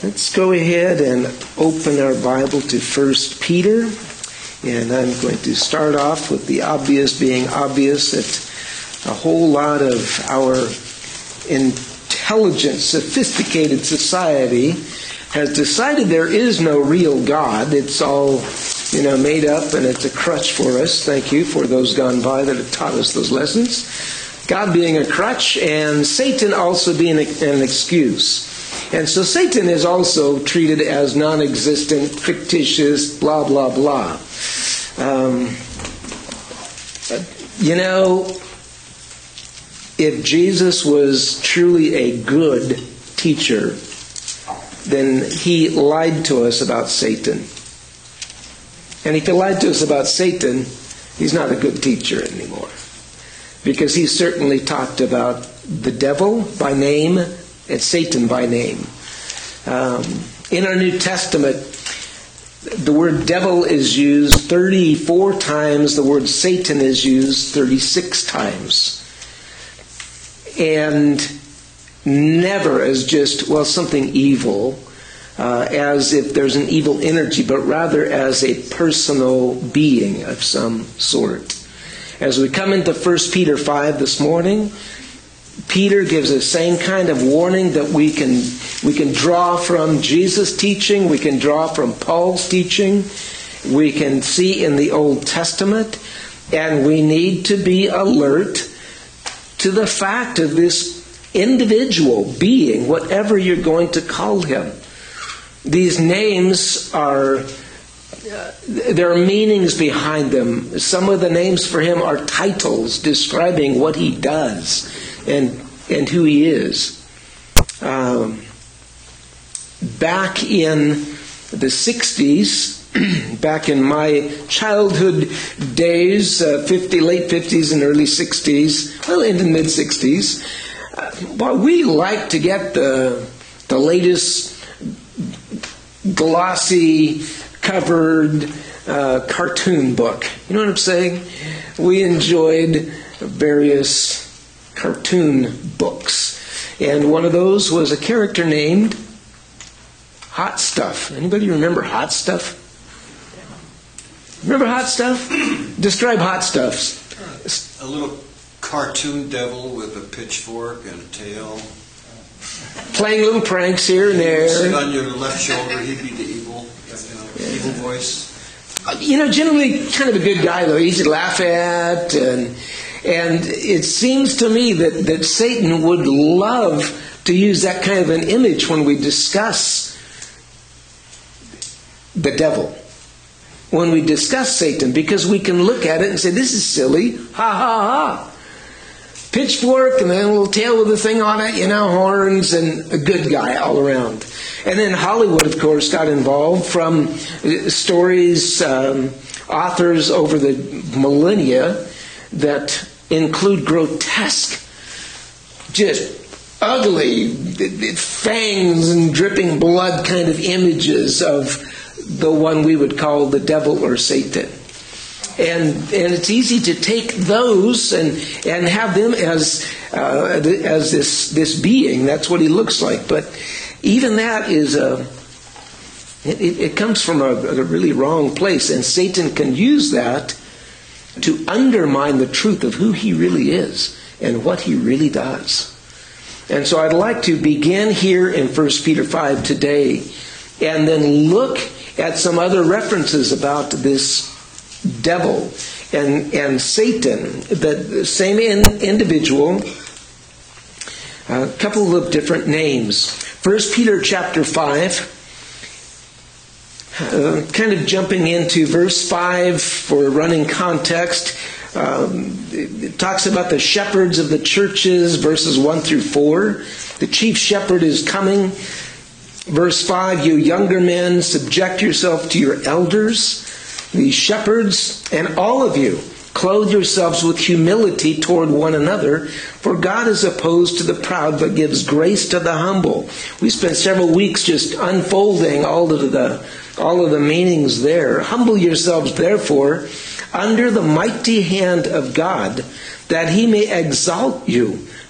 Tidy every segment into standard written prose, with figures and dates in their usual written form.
Let's go ahead and open our Bible to 1 Peter. And I'm going to start off with the obvious being obvious that a whole lot of our intelligent, sophisticated society has decided there is no real God. It's all, made up, and it's a crutch for us. Thank you for those gone by that have taught us those lessons. God being a crutch and Satan also being an excuse. And so Satan is also treated as non-existent, fictitious, blah, blah, blah. If Jesus was truly a good teacher, then he lied to us about Satan. And if he lied to us about Satan, he's not a good teacher anymore. Because he certainly talked about the devil by name and Satan by name. In our New Testament, the word devil is used 34 times. The word Satan is used 36 times. And never as just, something evil, as if there's an evil energy, but rather as a personal being of some sort. As we come into 1 Peter 5 this morning, Peter gives the same kind of warning that we can draw from Jesus' teaching, we can draw from Paul's teaching, we can see in the Old Testament, and we need to be alert to the fact of this individual being, whatever you're going to call him. These names there are meanings behind them. Some of the names for him are titles describing what he does and who he is. Back in the 60s, back in my childhood days, late 50s and early 60s, into mid 60s, we liked to get the latest glossy covered cartoon book. You know what I'm saying? We enjoyed various cartoon books. And one of those was a character named Hot Stuff. Anybody remember Hot Stuff? Remember Hot Stuff? Describe Hot Stuff. A little cartoon devil with a pitchfork and a tail. Playing little pranks here and there. Sit on your left shoulder, he'd be the evil voice. Generally kind of a good guy, though. Easy to laugh at. And it seems to me that Satan would love to use that kind of an image when we discuss the devil. When we discuss Satan, because we can look at it and say, this is silly. Ha, ha, ha. Pitchfork and then a little tail with a thing on it, horns, and a good guy all around. And then Hollywood, of course, got involved from stories, authors over the millennia that include grotesque, just ugly, fangs and dripping blood kind of images of the one we would call the devil or Satan. And it's easy to take those and have them as this being. That's what he looks like. But even that is it comes from a really wrong place, and Satan can use that to undermine the truth of who he really is and what he really does. And so I'd like to begin here in 1 Peter 5 today, and then look at some other references about this devil and Satan, the same individual, a couple of different names. 1 Peter chapter 5, kind of jumping into verse 5 for running context. It talks about the shepherds of the churches, verses 1 through 4. The chief shepherd is coming. Verse 5, you younger men, subject yourself to your elders. These shepherds, and all of you, clothe yourselves with humility toward one another, for God is opposed to the proud, but gives grace to the humble. We spent several weeks just unfolding all of the meanings there. Humble yourselves, therefore, under the mighty hand of God, that he may exalt you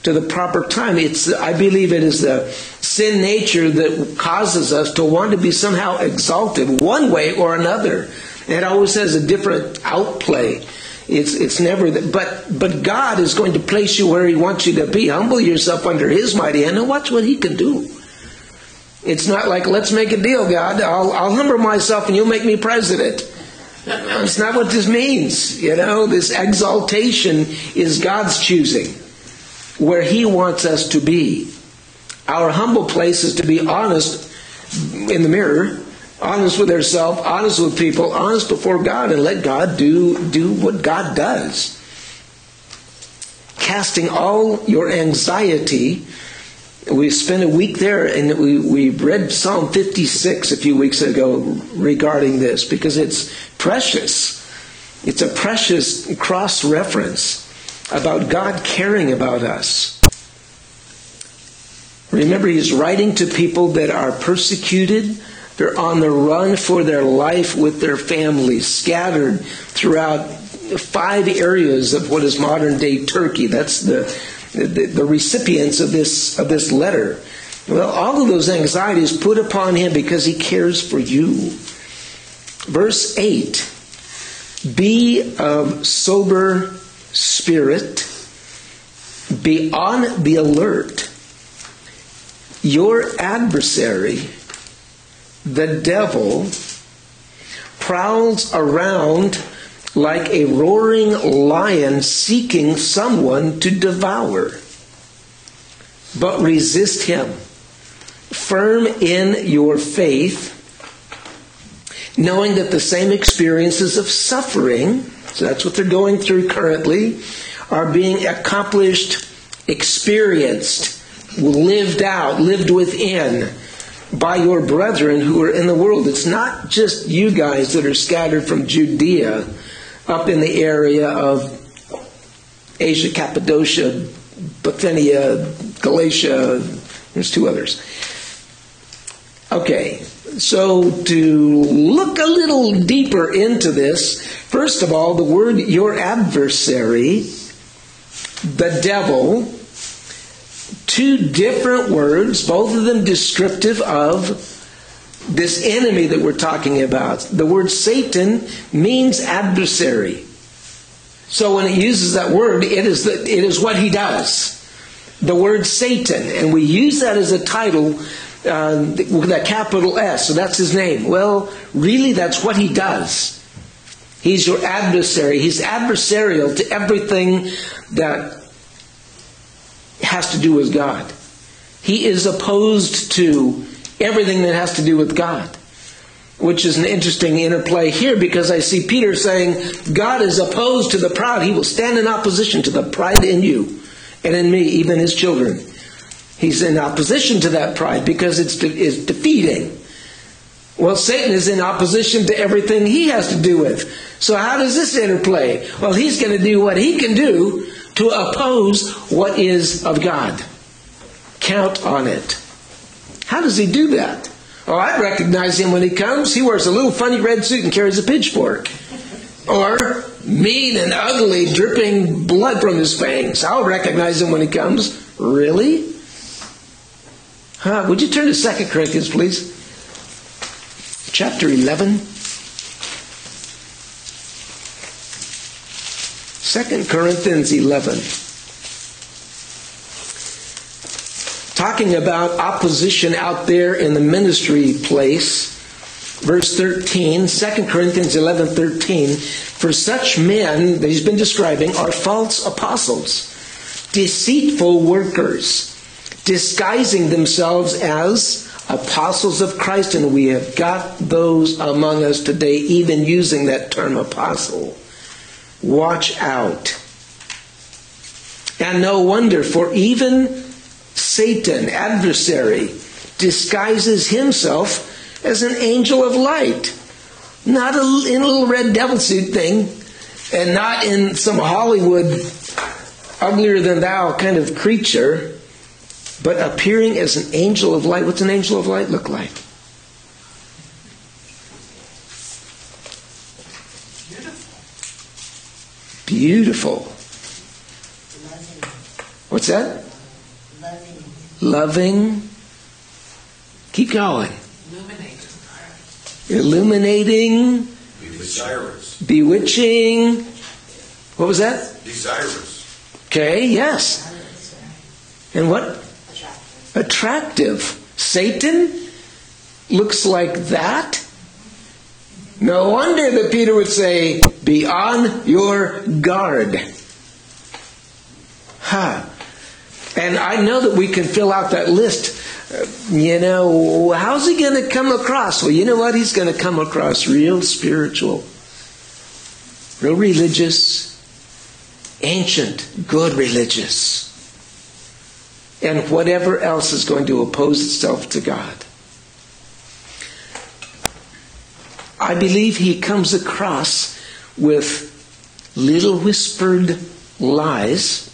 to the proper time. I believe it is the sin nature that causes us to want to be somehow exalted one way or another. It always has a different outplay. It's never that. But God is going to place you where He wants you to be. Humble yourself under His mighty hand and watch what He can do. It's not like, let's make a deal, God. I'll humble myself and you'll make me president. That's not what this means. This exaltation is God's choosing, where He wants us to be. Our humble place is to be honest in the mirror, honest with ourselves, honest with people, honest before God, and let God do what God does. Casting all your anxiety. We spent a week there, and we read Psalm 56 a few weeks ago regarding this, because it's precious. It's a precious cross-reference about God caring about us. Remember, He's writing to people that are persecuted. They're on the run for their life with their families, scattered throughout 5 areas of what is modern-day Turkey. That's the recipients of this letter. Well, all of those anxieties put upon Him because He cares for you. Verse 8, be of sober spirit, be on the alert. Your adversary, the devil, prowls around like a roaring lion seeking someone to devour. But resist him, firm in your faith, knowing that the same experiences of suffering, so that's what they're going through currently, are being accomplished, experienced, lived within by your brethren who are in the world. It's not just you guys that are scattered from Judea up in the area of Asia, Cappadocia, Bithynia, Galatia. There's 2 others. Okay, so to look a little deeper into this, first of all, the word your adversary, the devil, 2 different words, both of them descriptive of this enemy that we're talking about. The word Satan means adversary. So when it uses that word, it is what he does. The word Satan. And we use that as a title with that capital S. So that's his name. Well, really that's what he does. He's your adversary. He's adversarial to everything that has to do with God. He is opposed to everything that has to do with God, which is an interesting interplay here, because I see Peter saying God is opposed to the proud. He will stand in opposition to the pride in you and in me, even his children. He's in opposition to that pride because it's defeating. Well, Satan is in opposition to everything he has to do with. So how does this interplay? Well, he's going to do what he can do to oppose what is of God. Count on it. How does he do that? Oh, I recognize him when he comes. He wears a little funny red suit and carries a pitchfork. Or mean and ugly, dripping blood from his fangs. I'll recognize him when he comes. Really? Would you turn to 2 Corinthians, please? Chapter 11. 2 Corinthians 11. Talking about opposition out there in the ministry place. Verse 13, 2 Corinthians 11:13. For such men that he's been describing are false apostles, deceitful workers, disguising themselves as apostles of Christ. And we have got those among us today even using that term apostle. Watch out. And no wonder, for even Satan, adversary, disguises himself as an angel of light. Not in a little red devil suit thing, and not in some Hollywood uglier than thou kind of creature, but appearing as an angel of light. What's an angel of light look like? Beautiful. What's that? loving. Keep going. Illuminating. Illuminating. Desirous. Bewitching. What was that? Desirous. Okay, yes. And what? Attractive. Satan looks like that? No wonder that Peter would say, be on your guard. And I know that we can fill out that list. How's he going to come across? Well, you know what? He's going to come across real spiritual, real religious, ancient, good religious, and whatever else is going to oppose itself to God. I believe he comes across with little whispered lies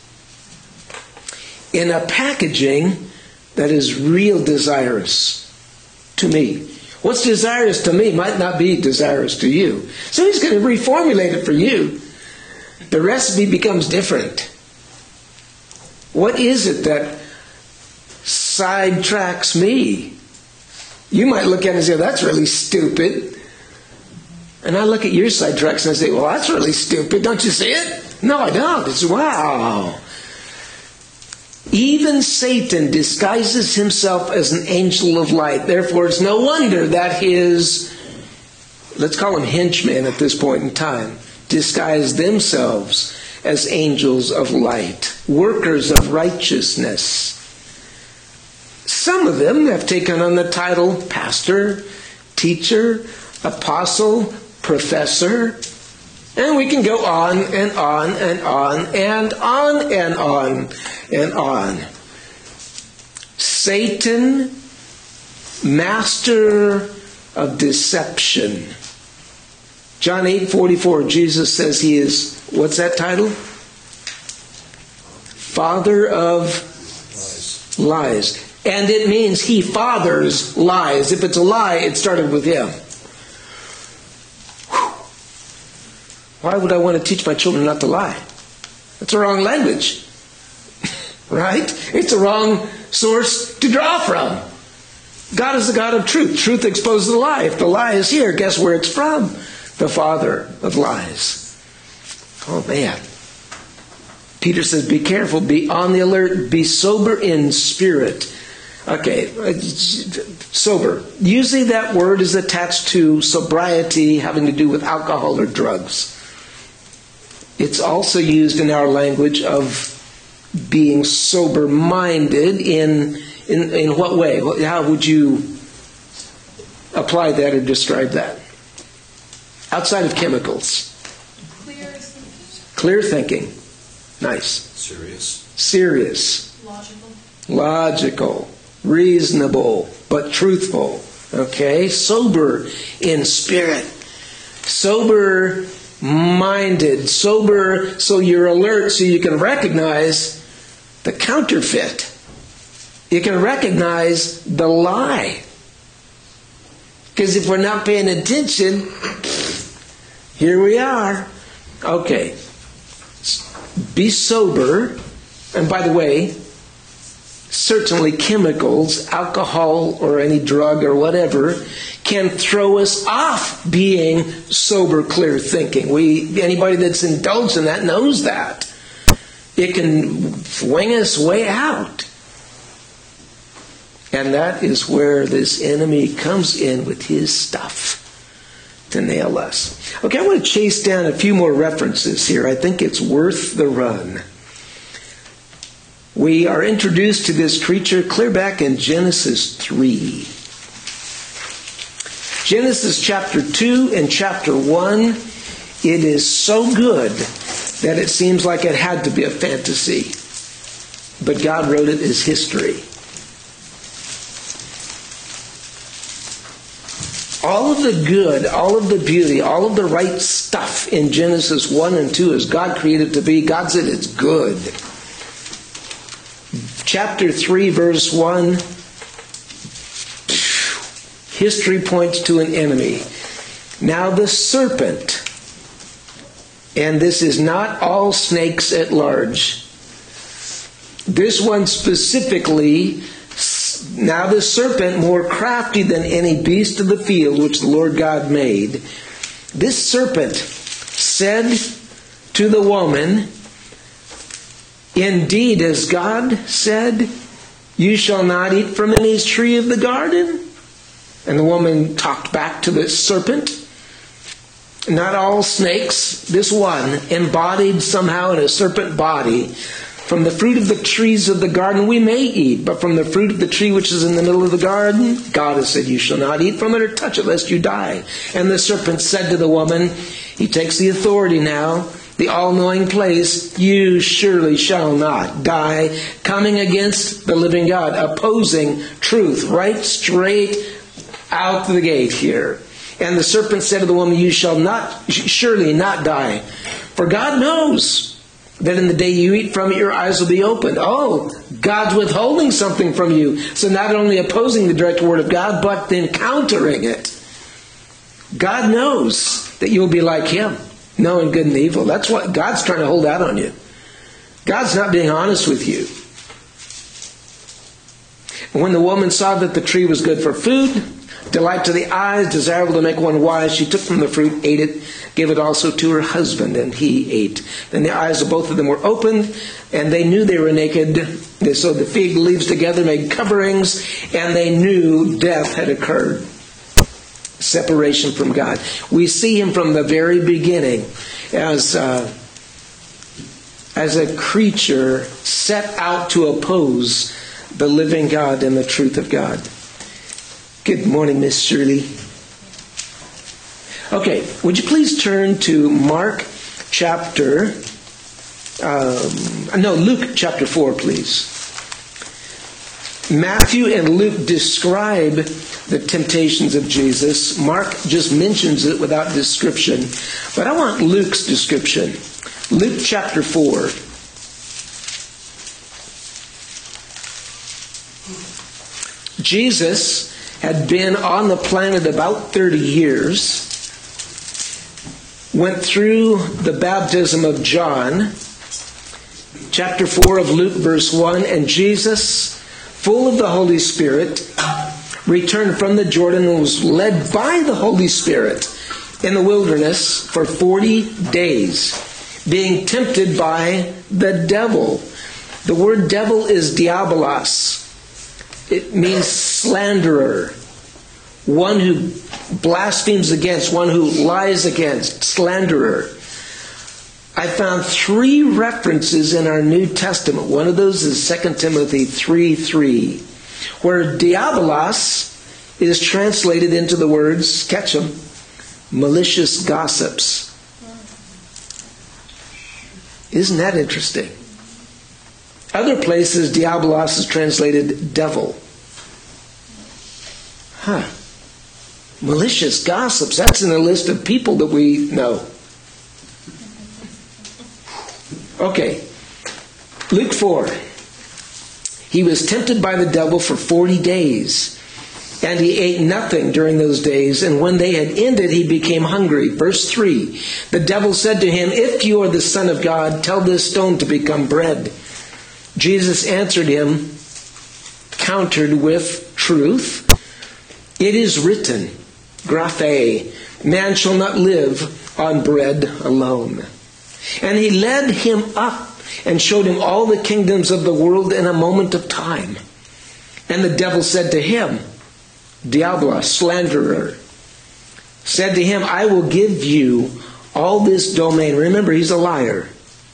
in a packaging that is real desirous to me. What's desirous to me might not be desirous to you. So he's going to reformulate it for you. The recipe becomes different. What is it that sidetracks me? You might look at it and say, that's really stupid. And I look at your sidetracks and I say, well, that's really stupid. Don't you see it? No, I don't. It's wow. Even Satan disguises himself as an angel of light. Therefore, it's no wonder that his, let's call them henchmen at this point in time, disguise themselves as angels of light, workers of righteousness. Some of them have taken on the title pastor, teacher, apostle, professor, and we can go on and on and on and on and on and on. Satan, master of deception. John 8:44, Jesus says he is, what's that title? Father of lies. And it means he fathers lies. If it's a lie, it started with him. Why would I want to teach my children not to lie? That's the wrong language. Right? It's the wrong source to draw from. God is the God of truth. Truth exposes the lie. If the lie is here, guess where it's from? The father of lies. Oh man. Peter says, be careful, be on the alert, be sober in spirit. Okay, sober. Usually that word is attached to sobriety having to do with alcohol or drugs. It's also used in our language of being sober-minded in what way? How would you apply that or describe that? Outside of chemicals. Clear thinking. Nice. Serious. Logical. Reasonable, but truthful. Okay? Sober in spirit. Sober-minded. Sober so you're alert so you can recognize the counterfeit. You can recognize the lie. Because if we're not paying attention, here we are. Okay. Be sober. And by the way, certainly chemicals, alcohol or any drug or whatever, can throw us off being sober, clear thinking. Anybody that's indulged in that knows that. It can swing us way out. And that is where this enemy comes in with his stuff to nail us. Okay, I want to chase down a few more references here. I think it's worth the run. We are introduced to this creature clear back in Genesis 3. Genesis chapter 2 and chapter 1, it is so good that it seems like it had to be a fantasy. But God wrote it as history. All of the good, all of the beauty, all of the right stuff in Genesis 1 and 2 as God created it to be, God said it's good. Chapter 3, verse 1, history points to an enemy. Now the serpent, and this is not all snakes at large. This one specifically Now the serpent, more crafty than any beast of the field which the Lord God made, this serpent said to the woman, indeed, as God said, you shall not eat from any tree of the garden. And the woman talked back to the serpent. Not all snakes, this one, embodied somehow in a serpent body. From the fruit of the trees of the garden we may eat, but from the fruit of the tree which is in the middle of the garden, God has said, you shall not eat from it or touch it, lest you die. And the serpent said to the woman, he takes the authority now, the all-knowing place, you surely shall not die, coming against the living God, opposing truth, right straight out the gate here. And the serpent said to the woman, you shall surely not die, for God knows that in the day you eat from it, your eyes will be opened. Oh, God's withholding something from you. So not only opposing the direct word of God, but then countering it. God knows that you'll be like Him, knowing good and evil. That's what God's trying to hold out on you. God's not being honest with you. And when the woman saw that the tree was good for food, delight to the eyes, desirable to make one wise, she took from the fruit, ate it, gave it also to her husband, and he ate. Then the eyes of both of them were opened, and they knew they were naked. They sewed the fig leaves together, made coverings, and they knew death had occurred. Separation from God. We see him from the very beginning as a creature set out to oppose the living God and the truth of God. Good morning, Miss Shirley. Okay, would you please turn to Luke chapter 4, please. Matthew and Luke describe the temptations of Jesus. Mark just mentions it without description. But I want Luke's description. Luke chapter 4. Jesus had been on the planet about 30 years, went through the baptism of John, chapter 4 of Luke, verse 1, and Jesus, full of the Holy Spirit, returned from the Jordan and was led by the Holy Spirit in the wilderness for 40 days, being tempted by the devil. The word devil is diabolos. It means slanderer, one who blasphemes against, one who lies against, slanderer. I found 3 references in our New Testament. One of those is 2 Timothy 3:3, where diabolos is translated into the words, catch them, malicious gossips. Isn't that interesting? Other places, diabolos is translated devil. Malicious gossips. That's in the list of people that we know. Okay. Luke 4. He was tempted by the devil for 40 days. And he ate nothing during those days. And when they had ended, he became hungry. Verse 3. The devil said to him, if you are the Son of God, tell this stone to become bread. Jesus answered him, countered with truth. It is written, graphe, man shall not live on bread alone. And he led him up and showed him all the kingdoms of the world in a moment of time. And the devil said to him, diabolos, slanderer, said to him, I will give you all this domain. Remember, he's a liar.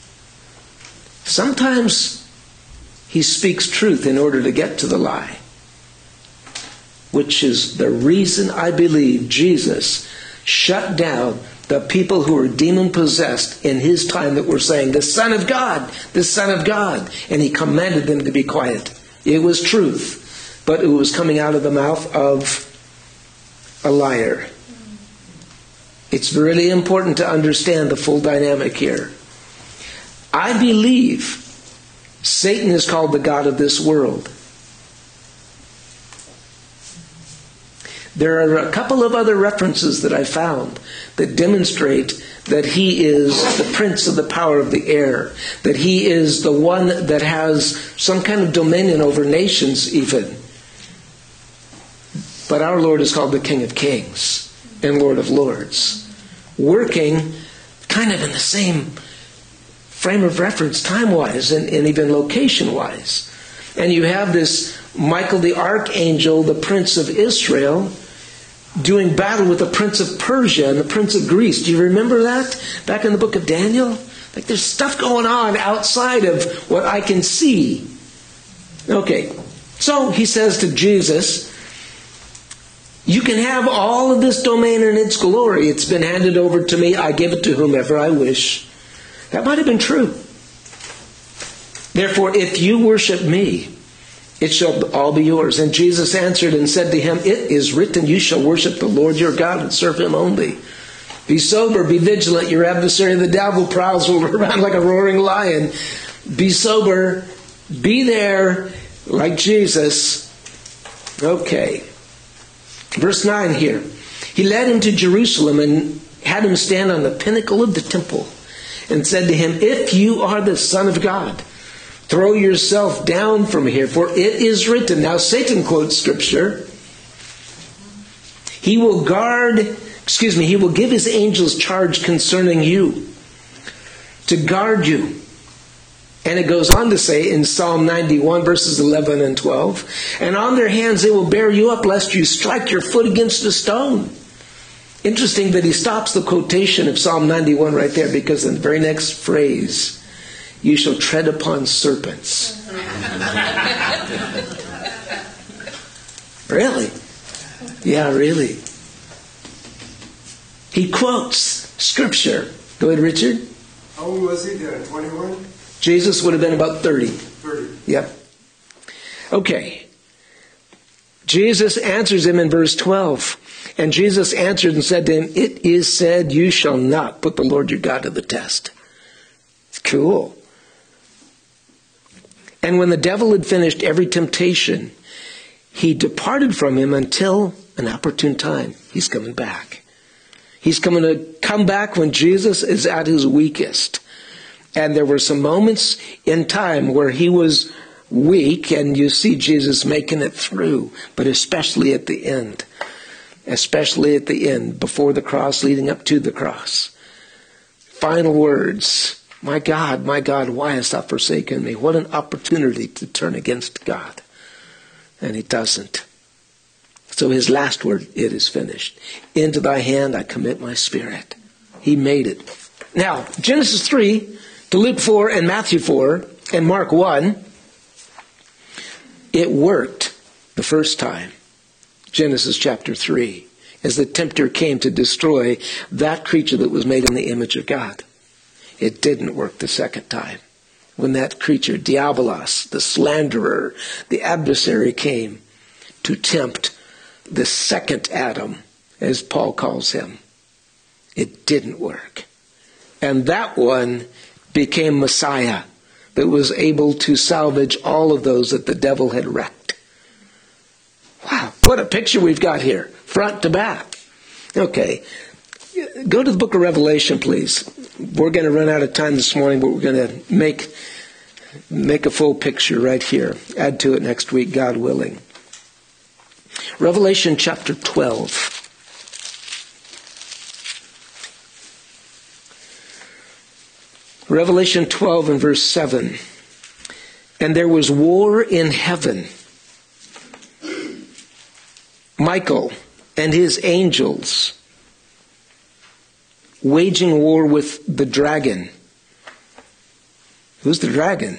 Sometimes he speaks truth in order to get to the lie, which is the reason I believe Jesus shut down the people who were demon-possessed in his time that were saying, the Son of God, the Son of God. And he commanded them to be quiet. It was truth, but it was coming out of the mouth of a liar. It's really important to understand the full dynamic here. I believe Satan is called the god of this world. There are a couple of other references that I found that demonstrate that he is the prince of the power of the air, that he is the one that has some kind of dominion over nations even. But our Lord is called the King of Kings and Lord of Lords, working kind of in the same frame of reference time-wise and even location-wise. And you have this Michael the Archangel, the Prince of Israel, doing battle with the Prince of Persia and the Prince of Greece. Do you remember that? Back in the book of Daniel? Like there's stuff going on outside of what I can see. Okay, so he says to Jesus, you can have all of this domain in its glory. It's been handed over to me. I give it to whomever I wish. That might have been true. Therefore, if you worship me, it shall all be yours. And Jesus answered and said to him, it is written, you shall worship the Lord your God and serve him only. Be sober, be vigilant. Your adversary, the devil, prowls around like a roaring lion. Be sober, be there like Jesus. Okay. Verse 9 here. He led him to Jerusalem and had him stand on the pinnacle of the temple and said to him, if you are the Son of God, throw yourself down from here, for it is written. Now Satan quotes Scripture. He will give his angels charge concerning you, to guard you. And it goes on to say in Psalm 91, verses 11 and 12, and on their hands they will bear you up, lest you strike your foot against a stone. Interesting that he stops the quotation of Psalm 91 right there, because in the very next phrase, you shall tread upon serpents. Really? Yeah, really. He quotes Scripture. Go ahead, Richard. How old was he then? 21? Jesus would have been about 30. 30. Yep. Okay. Jesus answers him in verse 12. And Jesus answered and said to him, it is said, you shall not put the Lord your God to the test. It's cool. And when the devil had finished every temptation, he departed from him until an opportune time. He's coming back. He's coming to come back when Jesus is at his weakest. And there were some moments in time where he was weak, and you see Jesus making it through, but especially at the end. Especially at the end, before the cross, leading up to the cross. Final words. My God, why hast thou forsaken me? What an opportunity to turn against God. And he doesn't. So his last word, it is finished. Into thy hand I commit my spirit. He made it. Now, Genesis 3, to Luke 4 and Matthew 4 and Mark 1, it worked the first time. Genesis chapter 3, as the tempter came to destroy that creature that was made in the image of God. It didn't work the second time. When that creature, Diabolos, the slanderer, the adversary, came to tempt the second Adam, as Paul calls him. It didn't work. And that one became Messiah, that was able to salvage all of those that the devil had wrecked. Wow, what a picture we've got here, front to back. Okay, go to the book of Revelation, please. We're going to run out of time this morning, but we're going to make a full picture right here. Add to it next week, God willing. Revelation chapter 12. Revelation 12 and verse 7. And there was war in heaven. Michael and his angels waging war with the dragon. Who's the dragon?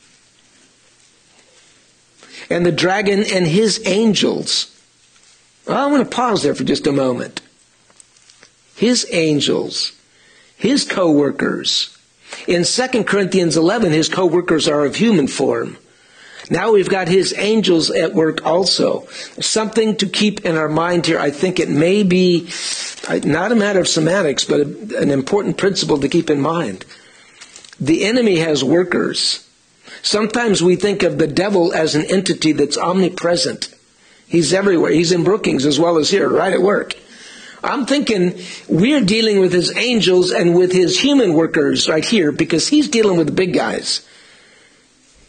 And the dragon and his angels. Well, I want to pause there for just a moment. His angels, his co-workers. In 2 Corinthians 11, his co-workers are of human form. Now we've got his angels at work also. Something to keep in our mind here. I think it may be not a matter of semantics, but an important principle to keep in mind. The enemy has workers. Sometimes we think of the devil as an entity that's omnipresent. He's everywhere. He's in Brookings as well as here, right at work. I'm thinking we're dealing with his angels and with his human workers right here, because he's dealing with the big guys.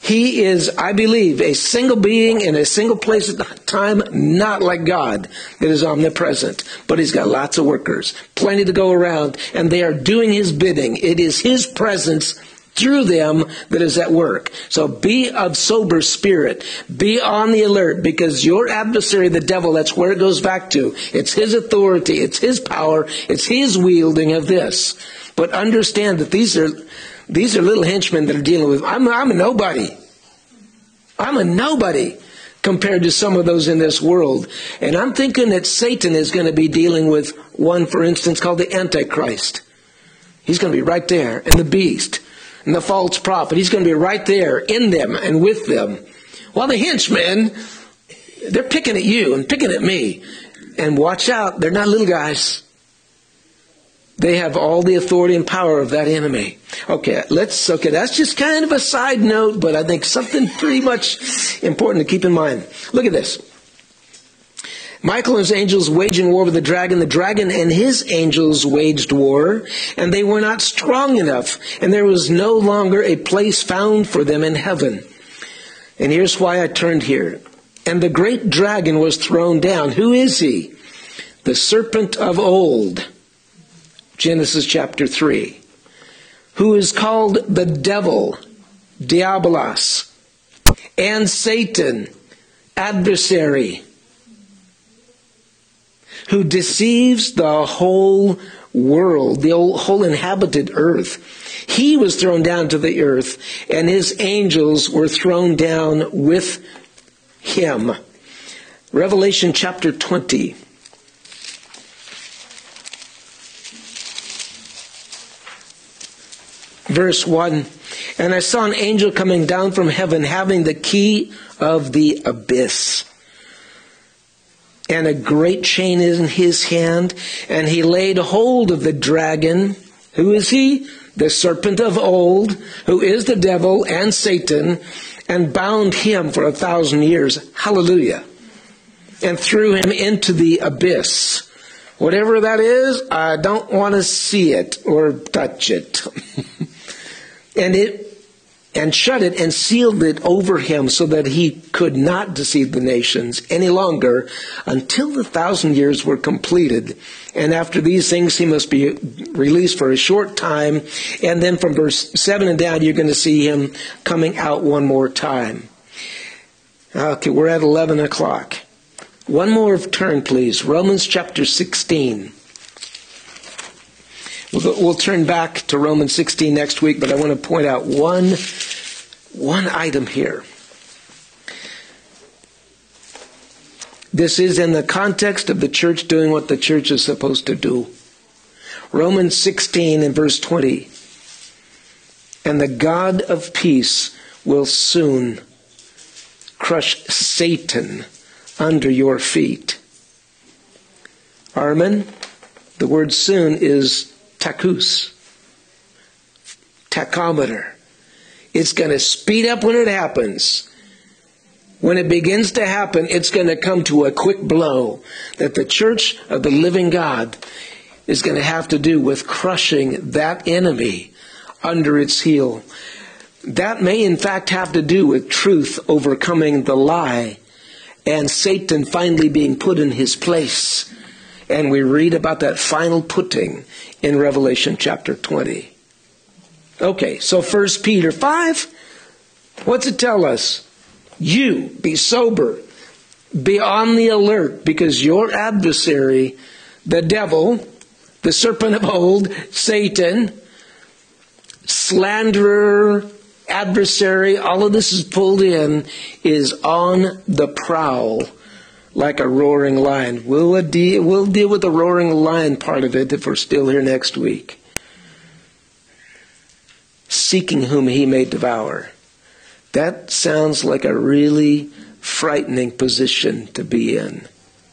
He is, I believe, a single being in a single place at the time, not like God that is omnipresent. But he's got lots of workers, plenty to go around, and they are doing his bidding. It is his presence through them that is at work. So be of sober spirit. Be on the alert, because your adversary, the devil, that's where it goes back to. It's his authority. It's his power. It's his wielding of this. But understand that these are little henchmen that are dealing with. I'm a nobody. I'm a nobody compared to some of those in this world. And I'm thinking that Satan is going to be dealing with one, for instance, called the Antichrist. He's going to be right there. And the beast. And the false prophet. He's going to be right there in them and with them. While the henchmen, they're picking at you and picking at me. And watch out, they're not little guys. They have all the authority and power of that enemy. Okay, that's just kind of a side note, but I think something pretty much important to keep in mind. Look at this. Michael and his angels waging war with the dragon. The dragon and his angels waged war, and they were not strong enough, and there was no longer a place found for them in heaven. And here's why I turned here. And the great dragon was thrown down. Who is he? The serpent of old. Genesis chapter 3. Who is called the devil, Diabolos, and Satan, adversary, who deceives the whole world, the whole inhabited earth. He was thrown down to the earth, and his angels were thrown down with him. Revelation chapter 20. Verse 1, and I saw an angel coming down from heaven, having the key of the abyss, and a great chain in his hand, and he laid hold of the dragon. Who is he? The serpent of old, who is the devil and Satan, and bound him for 1,000 years. Hallelujah. And threw him into the abyss. Whatever that is, I don't want to see it or touch it. And shut it and sealed it over him, so that he could not deceive the nations any longer until the 1,000 years were completed. And after these things he must be released for a short time. And then from verse 7 and down, you're going to see him coming out one more time. Okay, we're at 11 o'clock. One more turn, please. Romans chapter 16. We'll turn back to Romans 16 next week, but I want to point out one item here. This is in the context of the church doing what the church is supposed to do. Romans 16 and verse 20. And the God of peace will soon crush Satan under your feet. Armin, the word soon is tachus, tachometer. It's going to speed up when it happens. When it begins to happen, it's going to come to a quick blow that the church of the living God is going to have to do with crushing that enemy under its heel. That may in fact have to do with truth overcoming the lie and Satan finally being put in his place. And we read about that final putting in Revelation chapter 20. Okay, so 1 Peter 5, what's it tell us? You, be sober, be on the alert, because your adversary, the devil, the serpent of old, Satan, slanderer, adversary, all of this is pulled in, is on the prowl like a roaring lion. We'll deal with the roaring lion part of it if we're still here next week. Seeking whom he may devour. That sounds like a really frightening position to be in.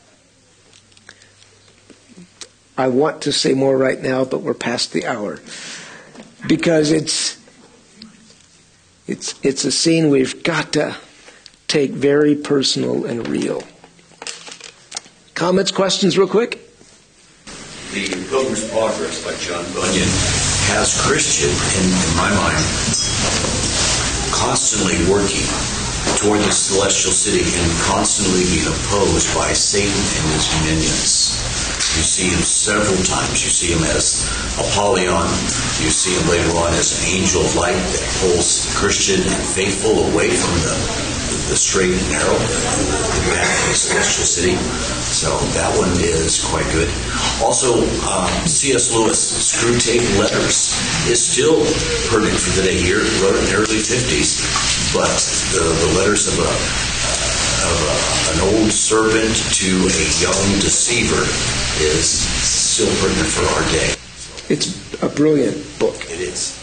I want to say more right now, but we're past the hour. Because it's a scene we've got to take very personal and real. Comments, questions real quick? The Pilgrim's Progress by John Bunyan has Christian, in my mind, constantly working toward the celestial city and constantly being opposed by Satan and his minions. You see him several times. You see him as Apollyon. You see him later on as an angel of light that pulls the Christian and faithful away from the straight and narrow, the path to the celestial city. So that one is quite good. Also, C.S. Lewis, Screwtape Letters, is still pertinent for today. He wrote it in the early 50s, but the letters of an old servant to a young deceiver is still pertinent for our day. It's a brilliant book. It is.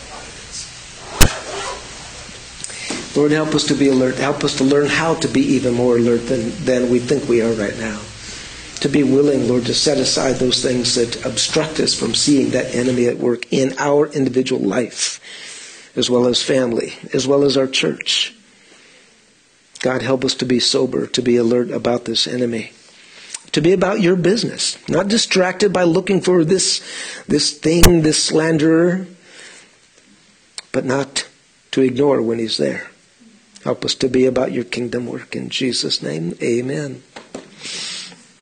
Lord, help us to be alert. Help us to learn how to be even more alert than we think we are right now. To be willing, Lord, to set aside those things that obstruct us from seeing that enemy at work in our individual life, as well as family, as well as our church. God, help us to be sober, to be alert about this enemy. To be about your business, not distracted by looking for this thing, this slanderer, but not to ignore when he's there. Help us to be about your kingdom work. In Jesus' name, amen.